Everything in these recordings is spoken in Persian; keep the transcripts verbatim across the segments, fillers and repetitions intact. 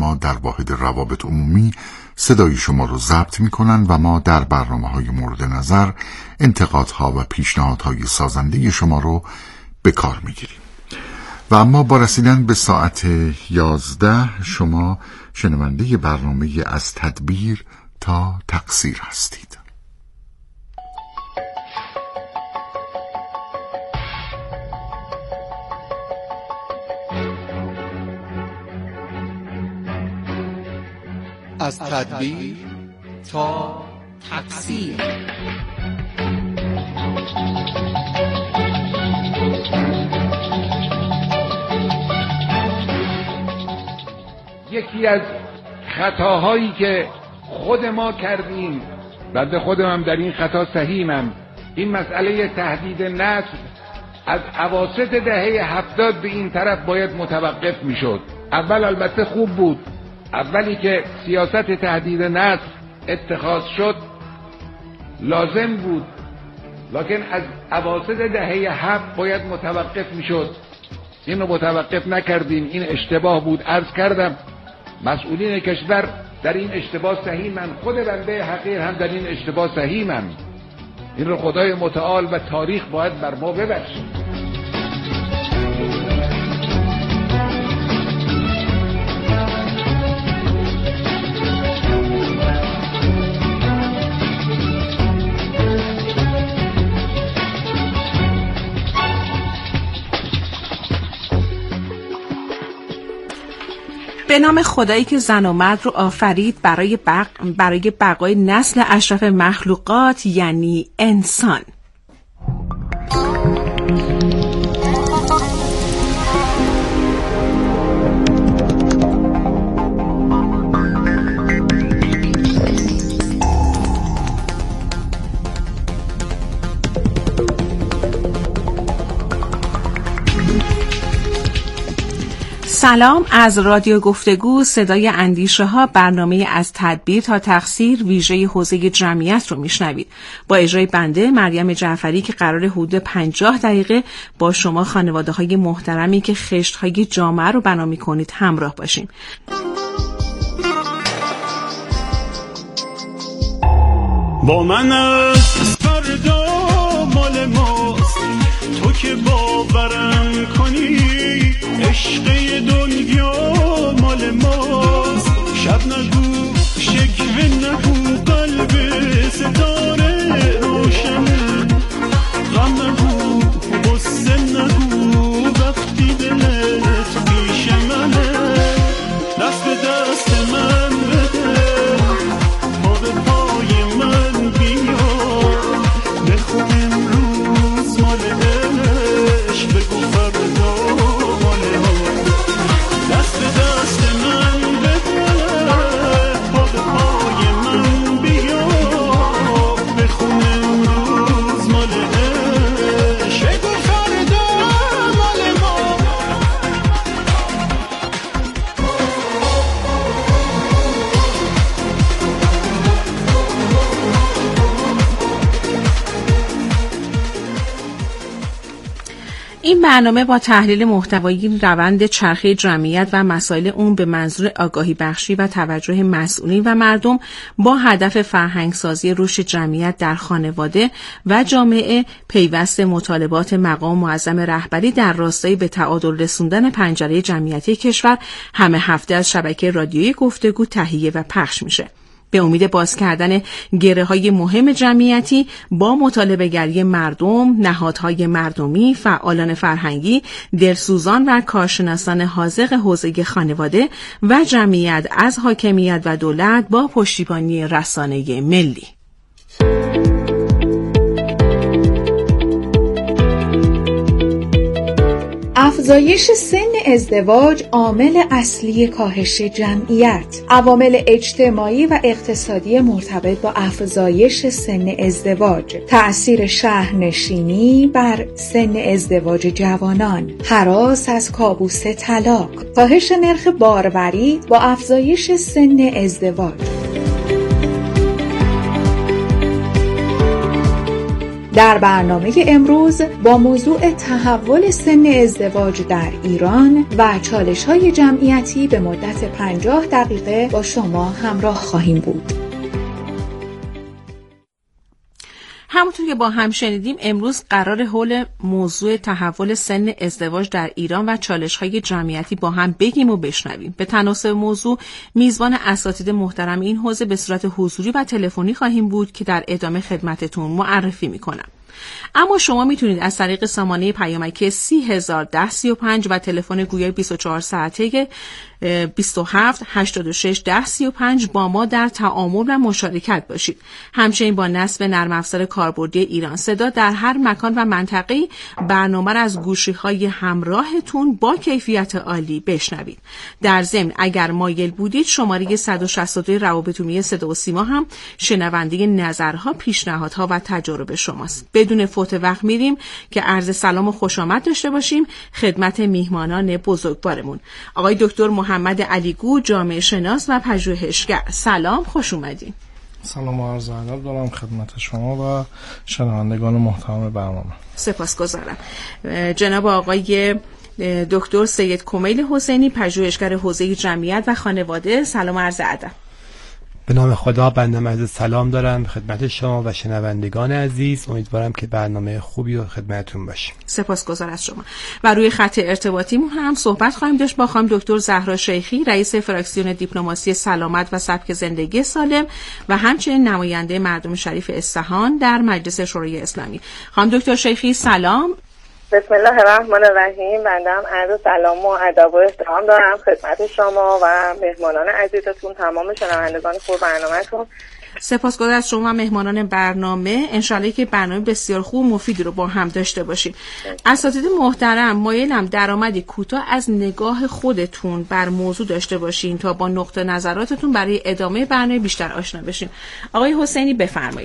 ما در واحد روابط عمومی صدای شما رو ضبط می‌کنن و ما در برنامه‌های مورد نظر انتقادها و پیشنهادهای سازنده شما رو به کار می‌گیریم. و اما با رسیدن به ساعت یازده شما شنونده برنامه از تدبیر تا تقصیر هستید. از تدبیر تا تقصیر. یکی از خطاهایی که خود ما کردیم، بنده خودم هم در این خطا سهیمم، این مسئله تهدید نسل از اواسط دهه هفتاد به این طرف باید متوقف میشد. اول البته خوب بود، اولی که سیاست تهدید نسل اتخاذ شد لازم بود، لکن از اواسط دهه هفت باید متوقف میشد. این رو متوقف نکردیم، این اشتباه بود. عرض کردم مسئولین کشور در این اشتباه سهیمن، خود بنده حقیر هم در این اشتباه سهیمم. این رو خدای متعال و تاریخ باید بر ما ببخشید. به نام خدایی که زن و مرد رو آفرید برای بق... برای بقای نسل اشرف مخلوقات، یعنی انسان. سلام، از رادیو گفتگو صدای اندیشه ها، برنامه از تدبیر تا تقصیر ویژه حوزه جمعیت رو میشنوید با اجرای بنده مریم جعفری که قرار حدود پنجاه دقیقه با شما خانواده های محترمی که خشت های جامعه رو بنا میکنید همراه باشیم. با من از فردا مال ماست، تو که باورم کنی عشق دنیا مال ماست. شب نگو شکوه نگو قلب ستاره روشنه، غم نگو غصه نگو وقتی دلت پیش منه. دست به دست من بده، پا به پای من بیا، بخون امروز مال عشق، بگو فردا مال ها. دست به دست من بده، پا به پای من بیا، بخون امروز مال عشق، بگو فردا مال ما. این برنامه با تحلیل محتوایی روند چرخه جمعیت و مسائل اون به منظور آگاهی بخشی و توجه مسئولین و مردم با هدف فرهنگسازی رشد جمعیت در خانواده و جامعه پیوست مطالبات مقام معظم رهبری در راستای به تعادل رسوندن پنجره جمعیتی کشور همه هفته از شبکه رادیویی گفتگو تهیه و پخش میشه. به امید باز کردن گره‌های مهم جمعیتی با مطالبه‌گری مردم، نهادهای مردمی، فعالان فرهنگی، دلسوزان و کارشناسان حاذق حوزه خانواده و جمعیت از حاکمیت و دولت با پشتیبانی رسانه ملی. افزایش سن ازدواج عامل اصلی کاهش جمعیت. عوامل اجتماعی و اقتصادی مرتبط با افزایش سن ازدواج. تأثیر شهرنشینی بر سن ازدواج جوانان. هراس از کابوس طلاق. کاهش نرخ باروری با افزایش سن ازدواج. در برنامه امروز با موضوع تحول سن ازدواج در ایران و چالش‌های جمعیتی به مدت پنجاه دقیقه با شما همراه خواهیم بود. همونطور که با هم شنیدیم امروز قرار حول موضوع تحول سن ازدواج در ایران و چالش‌های جمعیتی با هم بگیم و بشنویم. به تناسب موضوع میزبان اساتید محترم این حوزه به صورت حضوری و تلفنی خواهیم بود که در ادامه خدمتتون معرفی میکنم. اما شما میتونید از طریق سامانه پیامکی سی هزار ده سی و پنج و تلفن گویا بیست و چهار ساعته بیست و هفت هشتاد و شش ده سی و پنج با ما در تعامل و مشارکت باشید. همچنین با نصب نرم افزار کاربردی ایران صدا در هر مکان و منطقه برنامه را از گوشی‌های همراهتون با کیفیت عالی بشنوید. در ضمن اگر مایل بودید شماره صد و شصت و دو روابط عمومی صدا و سیما هم شنونده نظرها، پیشنهادها و تجارب شماست. بدون فوت وقت میریم که عرض سلام و خوش آمد داشته باشیم خدمت میهمانان بزرگوارمون. آقای دکتر محمد علیگو، جامعه شناس و پژوهشگر. سلام، خوش اومدین. سلام و عرض ادب دارم خدمت شما و شنوندگان محترم برنامه. سپاسگزارم. جناب آقای دکتر سید کمیل حسینی، پژوهشگر حوزه جمعیت و خانواده. سلام و عرض ادب. به نام خدا بنده عرض سلام دارم خدمت شما و شنوندگان عزیز. امیدوارم که برنامه خوبی و خدمتتون باشیم. سپاسگزار از شما. و روی خط ارتباطیمون هم صحبت خواهیم داشت با خانم دکتر زهرا شیخی، رئیس فراکسیون دیپلماسی سلامت و سبک زندگی سالم و همچنین نماینده مردم شریف اصفهان در مجلس شورای اسلامی. خانم دکتر شیخی سلام. بسم الله الرحمن الرحیم. بنده هم عرض سلام و ادب و احترام دارم خدمت شما و مهمانان عزیزتون، تمام شنوندگان خوب برنامه‌تون. سپاسگزارم از شما مهمانان برنامه. انشالله که برنامه بسیار خوب و مفیدی رو با هم داشته باشیم. اساتید محترم، مایلم درآمدی کوتاه از نگاه خودتون بر موضوع داشته باشین تا با نقطه نظراتتون برای ادامه برنامه بیشتر آشنا بشیم. آقای حسینی بفرمایید.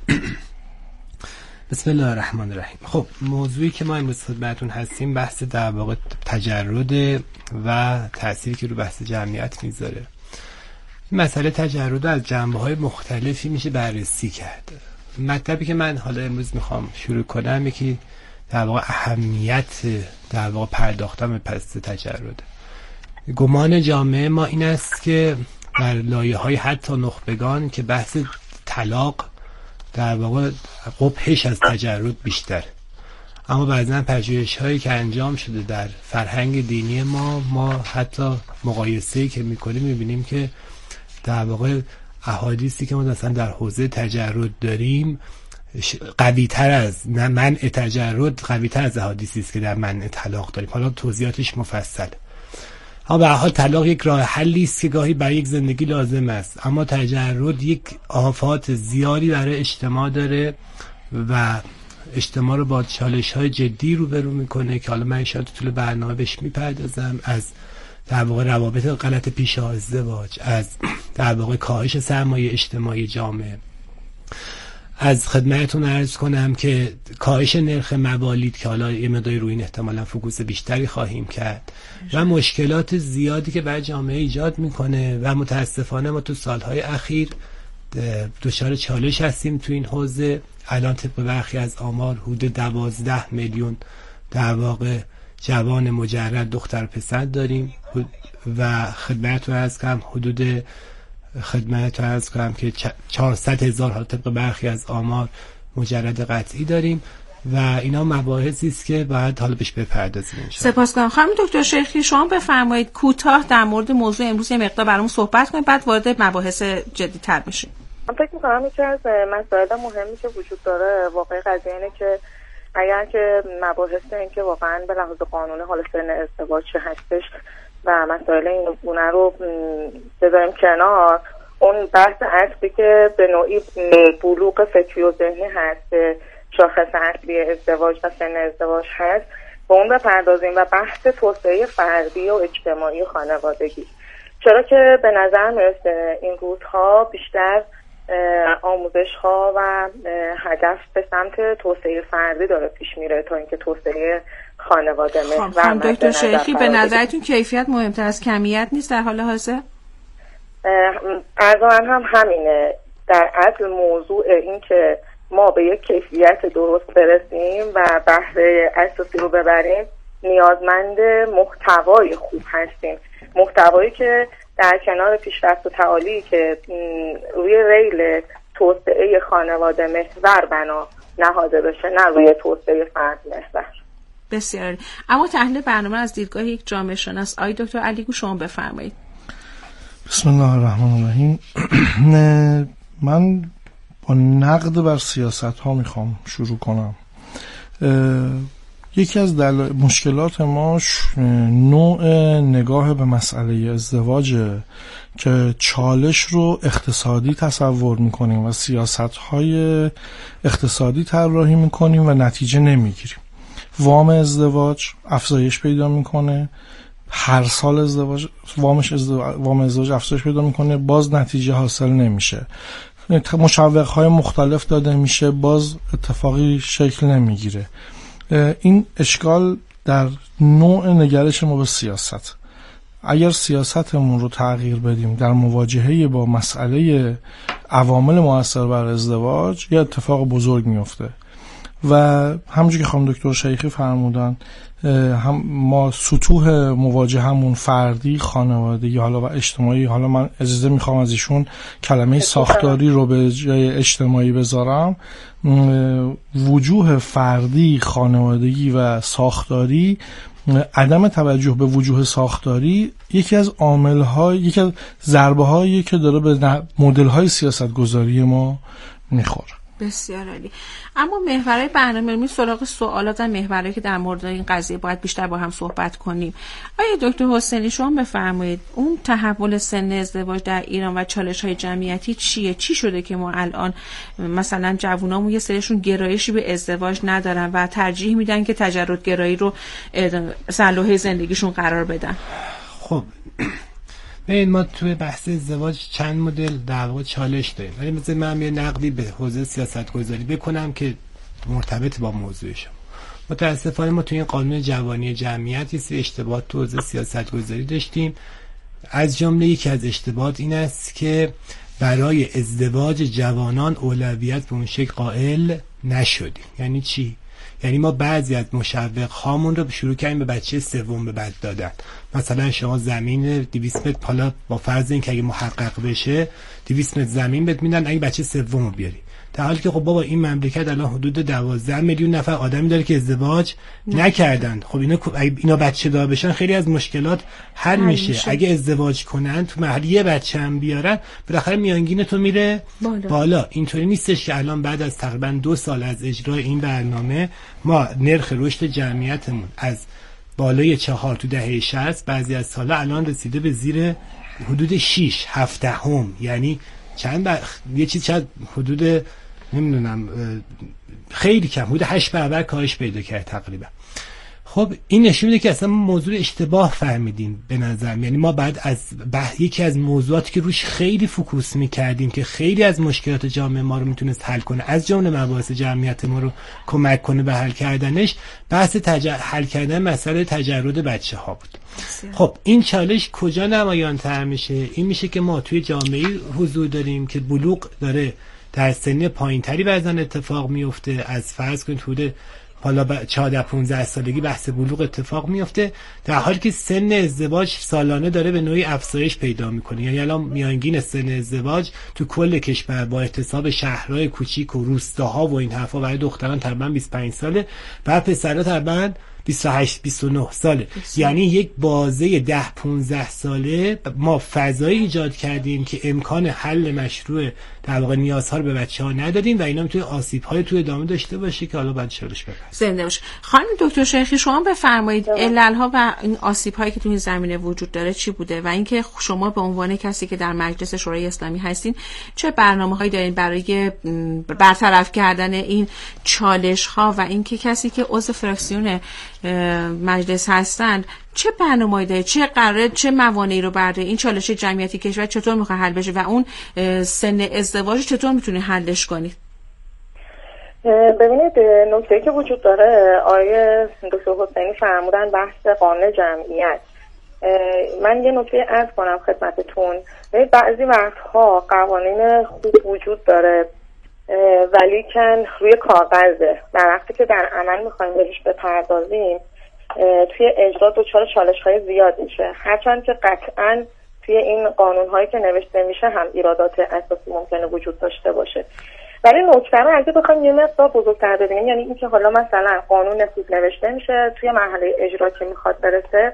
بسم الله الرحمن الرحیم. خب موضوعی که ما امروز خدمتتون هستیم بحث در واقع تجرد و تأثیری که رو بحث جمعیت میذاره. این مسئله تجرد از جنبه‌های مختلفی میشه بررسی کرد. مطلبی که من حالا امروز میخوام شروع کنم یکی در واقع اهمیت در واقع پرداختن به پس تجرد. گمان جامعه ما این است که در لایه‌های حتی نخبگان که بحث طلاق در واقع قبحش از تجرد بیشتر، اما بعضا پژوهش‌هایی که انجام شده در فرهنگ دینی ما ما حتی مقایسه‌ای که می‌کنیم می‌بینیم که در واقع احادیثی که ما مثلا در حوزه تجرد داریم قوی‌تر از منع تجرد قوی‌تر از احادیثی است که در منع طلاق داریم. حالا توضیحاتش مفصل. اما به هر حال طلاق یک راه حلی است که گاهی برای یک زندگی لازم است، اما تجرد یک آفات زیادی برای اجتماع داره و اجتماع رو با چالش‌های جدی روبرو میکنه که حالا من ان شاءالله طول برنامه بهش میپردازم. از در واقع روابط غلط پیش از ازدواج، از در واقع کاهش سرمایه اجتماعی جامعه، از خدمتتون عرض کنم که کاهش نرخ موالید که حالا یه مقداری روی این احتمالاً فوکوس بیشتری خواهیم کرد و مشکلات زیادی که برای جامعه ایجاد میکنه و متاسفانه ما تو سالهای اخیر دچار چالش هستیم تو این حوزه. الان طبق برخی از آمار حدود دوازده میلیون در واقع جوان مجرد دختر پسر داریم و خدمتتون عرض کنم حدود خدمتتون عرض کنم که چهارصد هزار حالا طبق برخی از آمار مجرد قطعی داریم و اینا مباحثی است که باید حالا بهش بپردازیم. سپاسگزارم. خانم دکتر شیخی شما بفرمایید کوتاه در مورد موضوع امروز یه مقدار برامون صحبت کنید بعد وارد مباحث جدی‌تر بشیم. من فکر می‌کنم یکی از مسائل مهمی که وجود داره واقعا قضیه اینه که اگر که مباحث این که واقعا به لحاظ قانونی حال سن ازدواج چه هستش و مسائل این گونه رو بذاریم کنار، اون بحث اصلی که به نوعی بلوغ فکری و ذهنی هست، شاخص اصلی ازدواج و سن ازدواج هست، به اون بپردازیم و بحث توسعه فردی و اجتماعی و خانوادگی. چرا که به نظر میرسه این روزها بیشتر آموزش ها و هدف به سمت توسعه فردی داره پیش میره تا اینکه توسعه خانواده محور. خانم دکتر شیخی به نظرتون کیفیت مهمتر از کمیت نیست در حال حاضر؟ از من هم همینه. در اصل موضوع این که ما به یک کیفیت درست برسیم و بهره اساسی رو ببریم نیازمند محتوای خوب هستیم، محتوایی که در کنار پیشرفت و تعالی که روی ریل توسعه خانواده محور بنا نهاده بشه، نه روی توسعه فرد محور. بسیار. اما تحلیل برنامه از دیدگاه یک جامعه شناس، آقای دکتر علیگو شما بفرمایید. بسم الله الرحمن الرحیم. من با نقد بر سیاست ها میخوام شروع کنم. یکی از دل... مشکلات ما نوع نگاه به مسئله ازدواجه که چالش رو اقتصادی تصور میکنیم و سیاست های اقتصادی طراحی میکنیم و نتیجه نمیگیریم. وام ازدواج افزایش پیدا میکنه، هر سال ازدواج وامش ازدواج وام ازدواج افزایش پیدا میکنه، باز نتیجه حاصل نمیشه. مشوق‌های مختلف داده میشه، باز اتفاقی شکل نمیگیره. این اشکال در نوع نگرش ما به سیاست. اگر سیاستمون رو تغییر بدیم در مواجهه با مسئله عوامل مؤثر بر ازدواج، یه اتفاق بزرگ میفته و همونجوری که خانم دکتر شیخی فرمودن، هم ما سطوح مواجهمون فردی، خانوادگی، حالا و اجتماعی، حالا من اجازه میخوام از ایشون کلمه ساختاری رو به جای اجتماعی بذارم، وجوه فردی، خانوادگی و ساختاری، عدم توجه به وجوه ساختاری یکی از عامل‌های، یکی از ضربه‌هایی که داره به مدل‌های سیاست‌گذاری ما میخوره. بسیار عالی. اما محورهای برنامه می سراغ سوالات و محورهایی که در مورد این قضیه باید بیشتر با هم صحبت کنیم. آیا دکتر حسینی شما بفرمایید اون تحول سن ازدواج در ایران و چالش‌های جمعیتی چیه؟ چی شده که ما الان مثلا جوونامون یه سریشون گرایشی به ازدواج ندارن و ترجیح میدن که تجردگرایی رو سلوحه زندگیشون قرار بدن؟ خب ببین، ما توی بحث ازدواج چند مدل در واقع چالش داریم، ولی مثلا من یه نقدی به حوزه سیاست گذاری بکنم که مرتبط با موضوع شما. متاسفانه ما توی این قانون جوانی جمعیت یه سری اشتباهات تو حوزه سیاست گذاری داشتیم. از جمله یکی از اشتباهات این است که برای ازدواج جوانان اولویت به اون شکل قائل نشدیم. یعنی چی؟ یعنی ما بعضی از مشوق هامون رو شروع کردیم به بچه سوم به بعد دادن. مثلا شما زمین دویست متر، حالا با فرض این که اگه محقق بشه دویست متر زمین بهت میدن اگه بچه سوم رو بیاری، در حالی که خب بابا این مملکت الان حدود دوازده میلیون نفر آدمی داره که ازدواج نه. نکردن. خب اینا اینا بچه دار بشن خیلی از مشکلات حل میشه. میشه اگه ازدواج کنن تو محل یه بچه هم بیارن بالاخره میانگین تو میره بالا. بالا اینطوری نیستش که الان بعد از تقریبا دو سال از اجرای این برنامه ما نرخ رشد جمعیتمون از بالای چهار تو دهه شصت بعضی از سالا الان رسیده به زیر حدود شش هفت هم، یعنی چند بر... یه چیز شاید حدود نمیدونم خیلی کم، حدود هشت برابر کاهش پیدا کرد تقریبا. خب این نشون میده که اصلا موضوع اشتباه فهمیدیم به نظرم. یعنی ما بعد از بح... یکی از موضوعاتی که روش خیلی فوکوس میکردیم که خیلی از مشکلات جامعه ما رو میتونست حل کنه، از جمله مباحث جمعیت ما رو کمک کنه به حل کردنش، بحث تج... حل کردن مسئله تجرد بچه ها بود. خب این چالش کجا نمایان تر میشه؟ این میشه که ما توی جامعه حضور داریم که بلوغ داره در سن پایینتری بعضن اتفاق میفته، از فرض کنید حدود حالا چهارده پانزده سالگی بحث بلوغ اتفاق میفته، در حالی که سن ازدواج سالانه داره به نوعی افزایش پیدا میکنه. یعنی الان میانگین سن ازدواج تو کل کشور با احتساب شهرهای کوچیک و روستاها و این حرفا برای دختران تقریبا بیست و پنج ساله، بعد پسرها تقریبا بیست و هشت بیست و نه ساله. یعنی یک بازه ده پانزده ساله ما فضایی ایجاد کردیم که امکان حل مشروع در واقع نیازها رو به بچه‌ها ندادیم و اینا میتونه آسیب‌های توی ادامه داشته باشه که حالا بعد چالش بپرسیم. زنده باشه. خانم دکتر شیخی شما بفرمایید علل‌ها و این آسیب‌هایی که توی این زمینه وجود داره چی بوده و اینکه شما به عنوان کسی که در مجلس شورای اسلامی هستین چه برنامه‌هایی دارین برای برطرف کردن این چالش‌ها و اینکه کسی که عضو فراکسیون مجلس هستند چه برنامه‌ای داره، چه قراره، چه موانعی رو برای این چالش جمعیتی کشور چطور میخواد حل بشه و اون سن ازدواج چطور میتونه حلش کنید؟ ببینید نکته‌ای که وجود داره، آقای دکتر حسینی فرمودن بحث قانون جمعیت. من یه نکته عرض کنم خدمتتون. بعضی وقتها قوانین خوب وجود داره ولیکن روی کاغذه. در وقتی که در عمل میخوایم بهش بپردازیم توی اجرا دچار چالش‌های زیاد میشه، هرچند که قطعاً توی این قانون‌هایی که نوشته میشه هم ایرادات اساسی ممکنه وجود داشته باشه. ولی نکته رو اگه بخوایم یه مقدار بزرگتر ببینیم، یعنی اینکه حالا مثلا قانون خوب نوشته میشه، توی مرحله اجرا که میخواد برسه،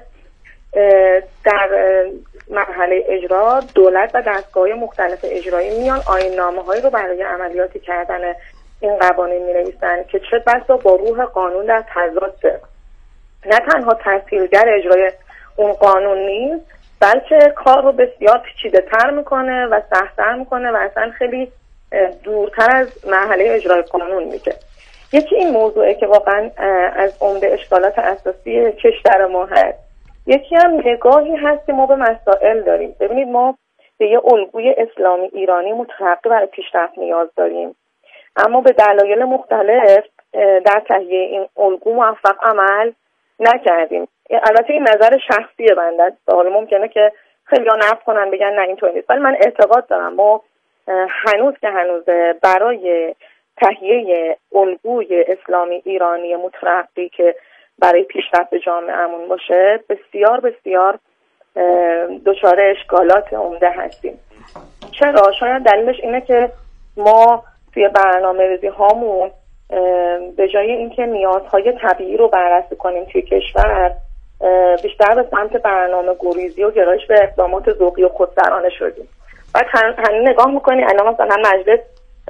در مرحله اجرا دولت و دستگاه‌های مختلف اجرایی میان آیین‌نامه‌هایی رو برای عملیاتی کردن این قوانین می‌نویسن که چه بسا با روح قانون در تضاده. نه تنها تسهیلگر اجرای اون قانون نیست، بلکه کار رو بسیار پیچیده‌تر میکنه و سخت‌تر میکنه و اصلا خیلی دورتر از مرحله اجرای قانون میشه. یکی این موضوعه که واقعا از عمده اشکالات اساسی کشور ما هست. یکی هم نگاهی هست که ما به مسائل داریم. ببینید ما به یه الگوی اسلامی ایرانی مترقی برای پیشرفت نیاز داریم، اما به دلایل مختلف در تهیه این الگو موفق عمل نکردیم. البته این نظر شخصیه بنده است، حالا ممکنه که خیلی ها نقد کنن بگن نه اینطور نیست، ولی من اعتقاد دارم ما هنوز که هنوز برای تهیه الگوی اسلامی ایرانی مترقی که برای پیشرفت جامعه‌مون باشه بسیار بسیار دچار اشکالات عمده هستیم. چرا؟ شاید دلیلش اینه که ما توی برنامه‌ریزی هامون به جای اینکه نیازهای طبیعی رو بررسی کنیم توی کشور، بیشتر به سمت برنامه گریزی و گرایش به اقدامات ذوقی و خودسرانه شدیم. بعد همین نگاه میکنی الان مثلا مجلس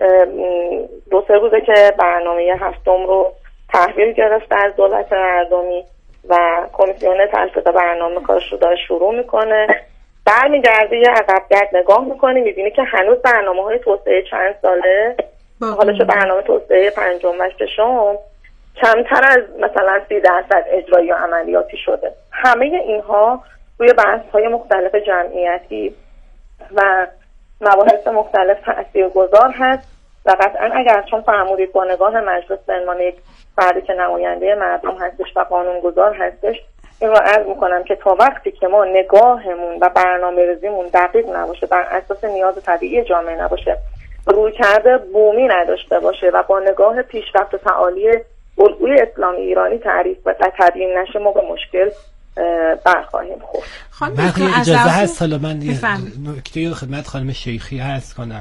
دو سه روزه که برنامه هفتم رو تحویل گرفته از دولت مردمی و کمیسیون تصویب برنامه کارش رو داره شروع میکنه، برمیگرده یه عقبگرد نگاه میکنی میبینی که هنوز برنامه های توسعه چند ساله، حالا چه برنامه توسعه پنجم و ششم، کمتر از مثلا سی درصد اجرایی و عملیاتی شده. همه اینها روی بحث‌های مختلف جمعیتی و مباحث مختلف تاثیرگذار هست و قطعا اگر چون فرمودید با نگاه مجلس به عنوان یک فردی که نماینده مردم هستش و قانونگذار هستش، این رو عرض میکنم که تا وقتی که ما نگاهمون و برنامه‌ریزیمون دقیق نباشه، بر اساس نیاز طبیعی جامعه نباشه، روی کرده بومی نداشته باشه و با نگاه پیشرفت و تعالی الگوی اسلامی ایرانی تعریف و تبیین نشه، ما به مشکل برخواهیم خورد. من اجازه هست حالا من نکته خدمت خانم شیخی عرض کنم.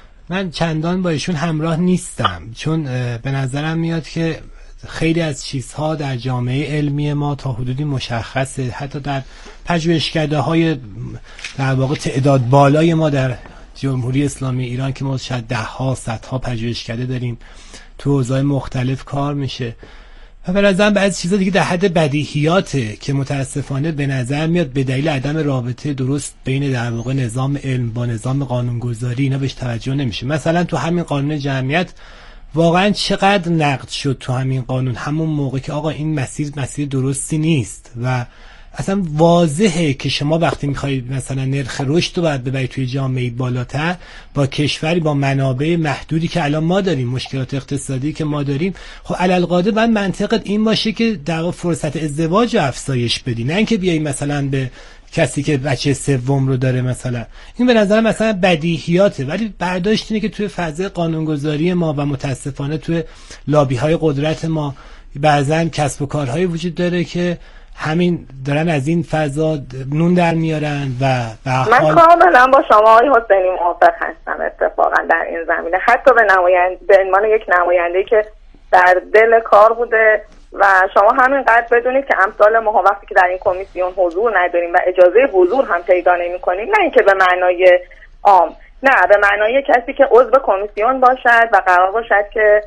من چندان با ایشون همراه نیستم، چون به نظرم میاد که خیلی از چیزها در جامعه علمی ما تا حدودی مشخصه، حتی در پژوهشکده‌های در واقع تعداد بالای ما در جمهوری اسلامی ایران که ما شاید ده ها صدها پژوهشکده داریم تو حوزه‌های مختلف کار میشه و به نظرم بعضی چیزا دیگه در حد بدیهیاته که متاسفانه به نظر میاد به دلیل عدم رابطه درست بین در واقع نظام علم با نظام قانونگذاری اینا بهش توجه نمیشه. مثلا تو همین قانون جمعیت واقعا چقدر نقد شد تو همین قانون، همون موقع که آقا این مسیر مسیر درستی نیست و اصلا واضحه که شما وقتی میخواید مثلا نرخ رشد رو باید ببرید توی جامعه بالاتر با کشوری با منابع محدودی که الان ما داریم، مشکلات اقتصادی که ما داریم، خب علالقاعده باید منطقت این باشه که در فرصت ازدواج رو افزایش بدی، نه اینکه بیایی مثلا به کسی که بچه سوم رو داره مثلا. این به نظر مثلا بدیهیاته، ولی برداشت اینه که توی فضای قانونگذاری ما و متاسفانه توی لابی های قدرت ما بعضن کسب و کارهایی وجود داره که همین دارن از این فضا نون در میارن و من حال... کاملا با شما آقای حسینی موافق هستم اتفاقا در این زمینه، حتی به نماینده به عنوان یک نماینده‌ای که در دل کار بوده و شما همینقدر بدونید که امثال ما وقتی که در این کمیسیون حضور نداریم و اجازه حضور هم پیدا نمی‌کنیم، نه اینکه به معنای عام، نه به معنای کسی که عضو کمیسیون باشد و قرار باشد که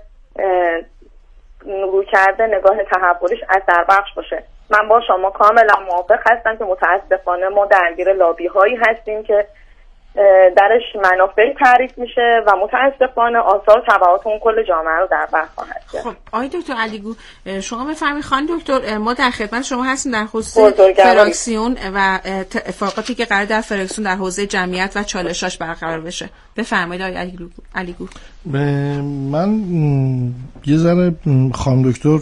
روی کرده نگاه تحولش اثر بخش باشه. من با شما کاملا موافق هستم که متاسفانه ما درگیر لابی هایی هستیم که درش منافعی تعریف میشه و متاسفانه آثار و تبعات اون کل جامعه رو در بر خواهد گرفت. خب آقای دکتر علیگو شما بفرمایید. خانم دکتر ما در خدمت شما هستیم در خصوص فراکسیون و اتفاقاتی که قرار در فراکسیون در حوزه جمعیت و چالشاش برقرار بشه. بفرمایید آقای علیگو. من یه ذره خانم دکتر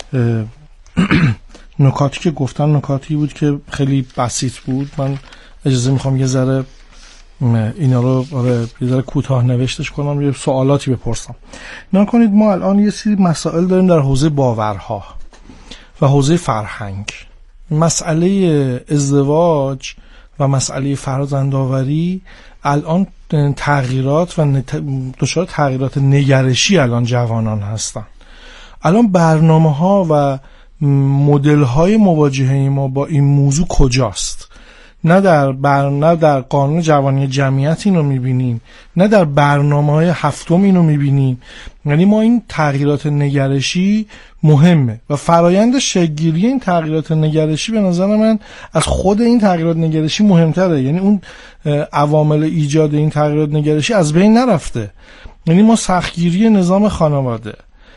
نکاتی که گفتن نکاتی بود که خیلی بسیط بود. من اجازه میخوام یه ذره اینا رو آره یه ذره کوتاه نوشتش کنم، یه سوالاتی بپرسم. نگاه کنید ما الان یه سری مسائل داریم در حوزه باورها و حوزه فرهنگ. مسئله ازدواج و مسئله فرزندآوری الان تغییرات و دچار تغییرات نگرشی الان جوانان هستن. الان برنامه‌ها و مدل‌های مواجهه ما با این موضوع کجاست؟ نه در بر... نه در قانون جوانی جمعیت اینو می‌بینیم، نه در برنامه‌های هفتم اینو می‌بینیم. یعنی ما این تغییرات نگرشی مهمه و فرایند شکل‌گیری این تغییرات نگرشی به نظر من از خود این تغییرات نگرشی مهمتره. یعنی اون عوامل ایجاد این تغییرات نگرشی از بین نرفته. یعنی ما سختگیری نظام خانواده،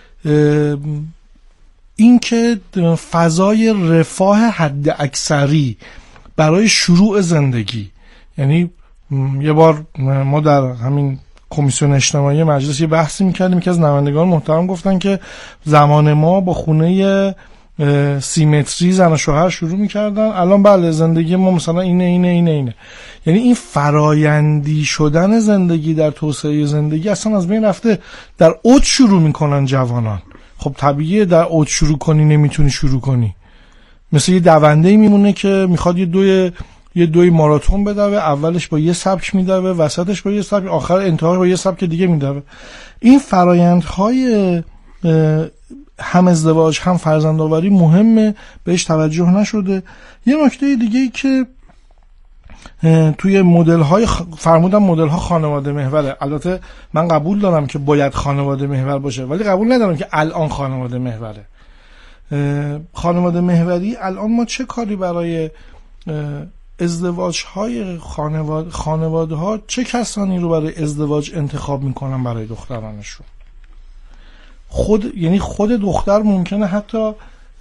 این که فضای رفاه حد اکثری برای شروع زندگی، یعنی یه بار ما در همین کمیسیون اجتماعی مجلس یه بحثی میکردیم که از نمایندگان محترم گفتن که زمان ما با خونه سیمتری زن و شوهر شروع میکردن، الان بله زندگی ما مثلا اینه اینه اینه اینه. یعنی این فرایندی شدن زندگی در توسعه زندگی اصلا از بین رفته. در اوج شروع میکنن جوانان. خب طبیعیه در اوج شروع کنی نمیتونی شروع کنی. مثل یه دونده‌ای میمونه که میخواد یه دوی یه دوی ماراتون بدوه، اولش با یه سبک میدوه، وسطش با یه سبک، آخر انتهاش با یه سبک دیگه میدوه. این فرایندهای هم ازدواج هم فرزندآوری مهمه، بهش توجه نشده. یه نکته دیگه ای که توی مدل های فرمودم مدل ها خانواده محوره. البته من قبول دارم که باید خانواده محور باشه، ولی قبول ندارم که الان خانواده محوره. خانواده محوری الان ما چه کاری برای ازدواج های خانواده خانواده ها چه کسانی رو برای ازدواج انتخاب میکنن برای دخترانشون؟ خود یعنی خود دختر ممکنه حتی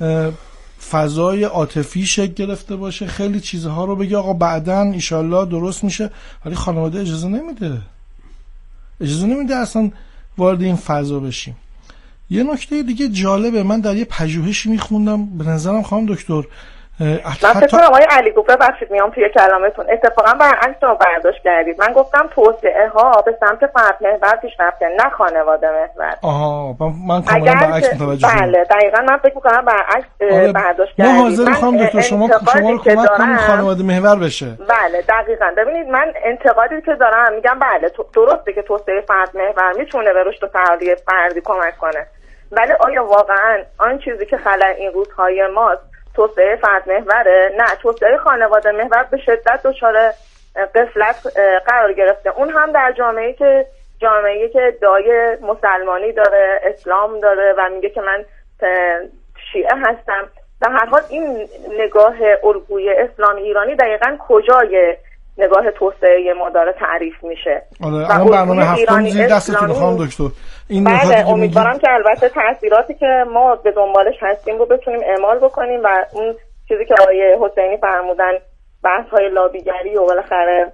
فضای عاطفی شکل گرفته باشه، خیلی چیزها رو بگه آقا بعداً ایشالله درست میشه، ولی خانواده اجازه نمیده اجازه نمیده اصلا وارد این فضا بشیم. یه نکته دیگه جالبه، من در یه پژوهشی میخوندم، به نظرم خانم دکتر من فکر کنم آقای علی گفته، بخشید میام توی کلامتون اتفاقا برعکس رو برداشت کردید. من گفتم توسعه ها به سمت فرد محور پیش رفته، نه خانواده محور. آها من کاملا برعکس متوجه شدم. بله دقیقاً من فکر می‌کنم برعکس برداشت کردید. ما حاضر خانم دکتر شما شما رو کمک کنید خانواده محور بشه. بله دقیقاً. ببینید من انتقادی که دارم میگم بله درسته که توسعه فرد محور میتونه به رشد و تعالی فردی کمک کنه، ولی آیا واقعاً آن چیزی که خلأ این روزهای ماست توسعه فرد محوره؟ نه، توسعه خانواده محور به شدت دچار غفلت قرار گرفته. اون هم در جامعه‌ای که جامعه‌ای که ادعای مسلمانی داره، اسلام داره و میگه که من شیعه هستم. در هر حال این نگاه الگوی اسلام ایرانی دقیقاً کجای نگاه توسعه ما داره تعریف میشه. آره الان برنامه هفتم زیر دستتون خانم دکتر. این بله امیدوارم که البته تاثیراتی که ما به دنبالش هستیم رو بتونیم اعمال بکنیم و اون چیزی که آقای حسینی فرمودن بحث های لابیگری و بالاخره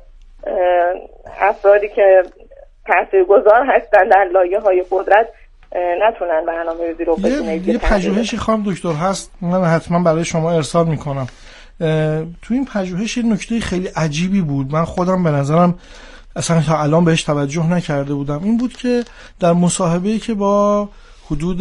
افرادی که تاثیرگذار هستن در لایه های قدرت نتونن برنامه‌ریزی رو بتونن. یه پژوهشی خانم دکتر هست، من حتما برای شما ارسال میکنم. تو این پژوهش نکته خیلی عجیبی بود، من خودم به نظرم اصلا تا الان بهش توجه نکرده بودم. این بود که در مصاحبه‌ای که با حدود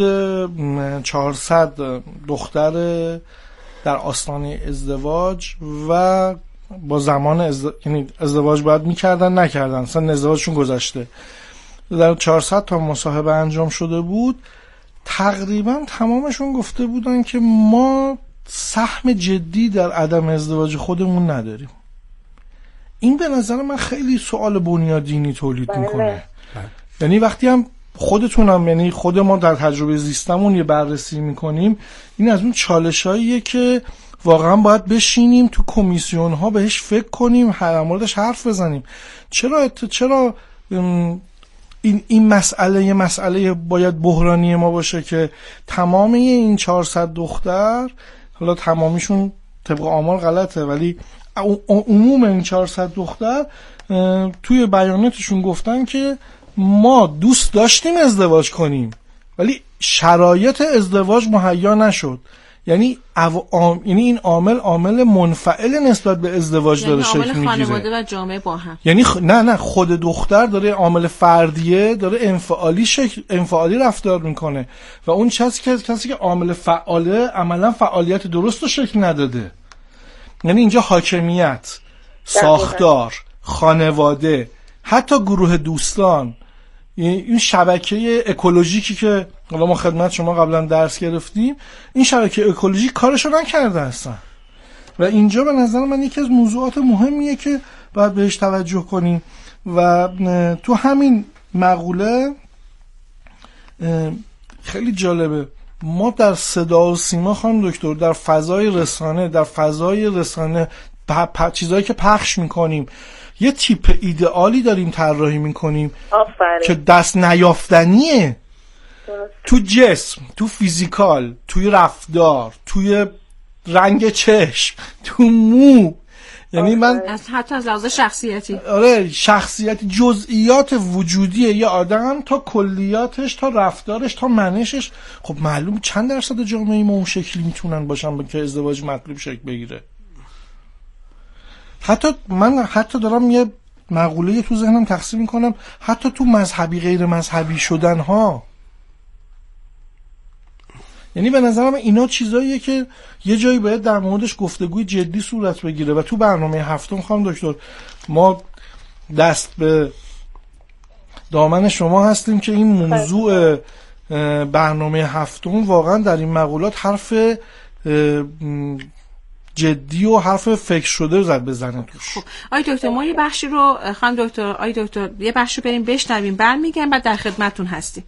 چهارصد دختر در آستانه ازدواج و با زمان ازد... یعنی ازدواج باید میکردن نکردن، اصلا ازدواجشون گذشته، در چهارصد تا مصاحبه انجام شده بود، تقریبا تمامشون گفته بودن که ما سهم جدی در عدم ازدواج خودمون نداریم. این به نظر من خیلی سوال بنیادینی تولید بله. میکنه. یعنی وقتی هم خودتونم یعنی خود ما در تجربه زیستمون یه بررسی میکنیم، این از اون چالشاییه که واقعا باید بشینیم تو کمیسیون ها بهش فکر کنیم، هر موردش حرف بزنیم. چرا چرا این این مسئله یه مسئله باید بحرانی ما باشه که تمام این چهارصد دختر، حالا تمامیشون طبق آمار غلطه ولی عموم این چهارصد دختر توی بیاناتشون گفتن که ما دوست داشتیم ازدواج کنیم ولی شرایط ازدواج مهیا نشد. یعنی او... آم... یعنی این عامل عامل منفعل نسبت به ازدواج یعنی داره شکل میگیره. یعنی عامل خانواده و جامعه با هم. یعنی خ... نه نه خود دختر داره عامل فردیه، داره انفعالی شکل انفعالی رفتار میکنه و اون کسی که کسی که عامل فعاله عملا فعالیت درست رو شکل نداده. یعنی اینجا حاکمیت، ساختار، خانواده، حتی گروه دوستان، این شبکه اکولوژیکی که حالا ما خدمت شما قبلا درس گرفتیم، این شبکه اکولوژیک کارشو نکرده هستن و اینجا به نظر من یکی از موضوعات مهمیه که باید بهش توجه کنیم. و تو همین مقوله خیلی جالبه، ما در صدا و سیما خانم دکتر، در فضای رسانه در فضای رسانه پ... پ... چیزایی که پخش میکنیم یه تیپ ایدئالی داریم طراحی میکنیم که دست نیافتنیه. تو جسم، تو فیزیکال، توی رفتار، توی رنگ چشم، تو مو، یعنی من از حتی از لحاظ شخصیتی، آره شخصیتی، جزئیات وجودی یه آدم تا کلیاتش، تا رفتارش، تا منشش. خب معلوم چند درصد جامعه ما اون شکلی میتونن باشن که ازدواج مطلوب شکل بگیره. حتی من حتی دارم یه مقوله تو ذهنم تقسیم میکنم، حتی تو مذهبی غیر مذهبی شدن ها. یعنی به نظرم اینا چیزاییه که یه جایی باید در موردش گفتگوی جدی صورت بگیره و تو برنامه هفتم خانم دکتر ما دست به دامن شما هستیم که این موضوع برنامه هفتم واقعا در این مقولات حرف جدی و حرف فکر شده زد بزنه توش. خب آی دکتر ما یه بخشی رو خانم دکتر آی دکتر یه بخشی رو بریم بشنویم، برمیگردیم بعد در خدمتتون هستیم.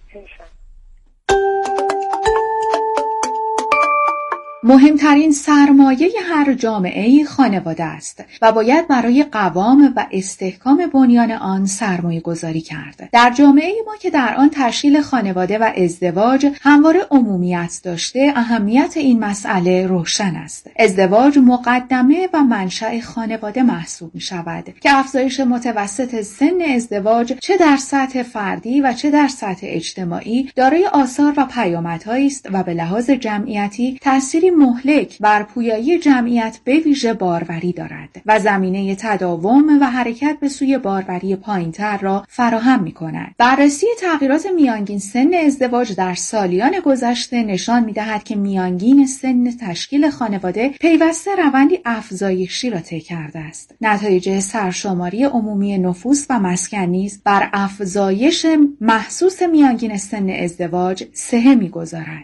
مهمترین سرمایه هر جامعه‌ای خانواده است و باید برای قوام و استحکام بنیان آن سرمایه گذاری کرد. در جامعه ما که در آن تشکیل خانواده و ازدواج همواره عمومیت داشته، اهمیت این مسئله روشن است. ازدواج مقدمه و منشأ خانواده محسوب می شود که افزایش متوسط سن ازدواج چه در سطح فردی و چه در سطح اجتماعی دارای آثار و پیامدهایی است و به لحاظ جمعیتی تأثیری مهلک بر پویایی جمعیت به ویژه باروری دارد و زمینه تداوم و حرکت به سوی باروری پایینتر را فراهم می کند. بررسی تغییرات میانگین سن ازدواج در سالیان گذشته نشان می دهد که میانگین سن تشکیل خانواده پیوسته روندی افزایشی را طی کرده است. نتایج سرشماری عمومی نفوس و مسکن نیز بر افزایش محسوس میانگین سن ازدواج سهه می گذارد.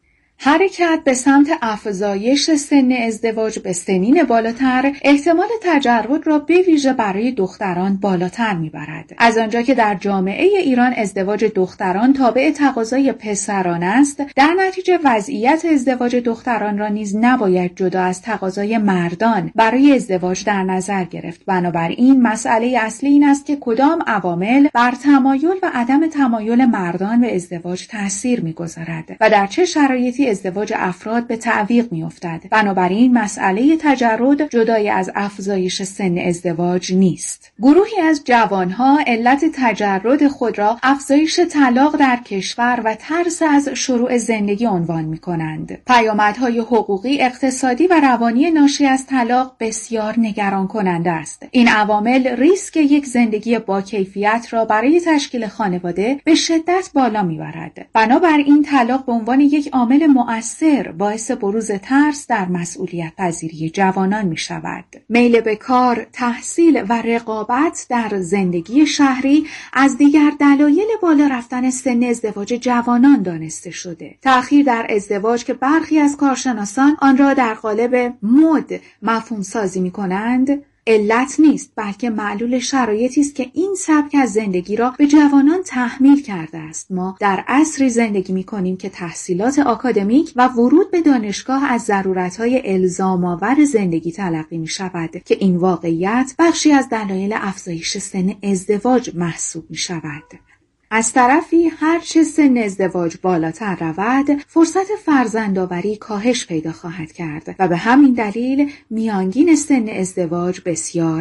حرکت به سمت افزایش سن ازدواج به سنین بالاتر احتمال تجرد را به ویژه برای دختران بالاتر میبرد. از آنجا که در جامعه ایران ازدواج دختران تابع تقاضای پسران است، در نتیجه وضعیت ازدواج دختران را نیز نباید جدا از تقاضای مردان برای ازدواج در نظر گرفت. بنابراین مسئله اصلی این است که کدام عوامل بر تمایل و عدم تمایل مردان به ازدواج تأثیر میگذارد و در چه شرایطی ازدواج افراد به تعویق می‌افتد. بنابراین مسئله تجرد جدای از افزایش سن ازدواج نیست. گروهی از جوانها علت تجرد خود را افزایش طلاق در کشور و ترس از شروع زندگی عنوان می‌کنند. پیامدهای حقوقی، اقتصادی و روانی ناشی از طلاق بسیار نگران کننده است. این عوامل ریسک یک زندگی با کیفیت را برای تشکیل خانواده به شدت بالا می‌برد. بنابراین طلاق به عنوان یک عامل مؤثر باعث بروز ترس در مسئولیت پذیری جوانان می شود. میل به کار، تحصیل و رقابت در زندگی شهری از دیگر دلایل بالا رفتن سن ازدواج جوانان دانسته شده. تأخیر در ازدواج که برخی از کارشناسان آن را در قالب مد مفهوم سازی می کنند، علت نیست، بلکه معلول شرایطی است که این سبک از زندگی را به جوانان تحمیل کرده است. ما در عصری زندگی می‌کنیم که تحصیلات آکادمیک و ورود به دانشگاه از ضرورت‌های الزام‌آور زندگی تلقی می‌شود که این واقعیت بخشی از دلایل افزایش سن ازدواج محسوب می‌شود. از طرفی هرچه سن ازدواج بالاتر رود، فرصت فرزندآوری کاهش پیدا خواهد کرد و به همین دلیل میانگین سن ازدواج بسیار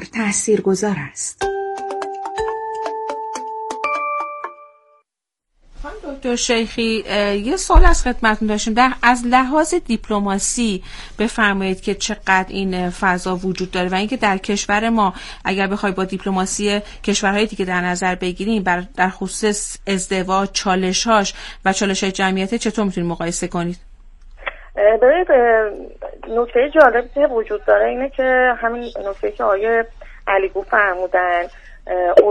تاثیرگذار است. خانم دکتر شیخی یه سوال از خدمتتون داشتیم، در از لحاظ دیپلماسی بفرمایید که چقدر این فضا وجود داره و اینکه در کشور ما اگر بخوای با دیپلماسی کشورهای دیگه در نظر بگیریم بر در خصوص ازدواج چالش‌هاش و چالش‌های جمعیت چطور میتونید مقایسه کنید؟ ببینید نکته جالبی که وجود داره اینه که همین نکته که آقای علیگو فرمودن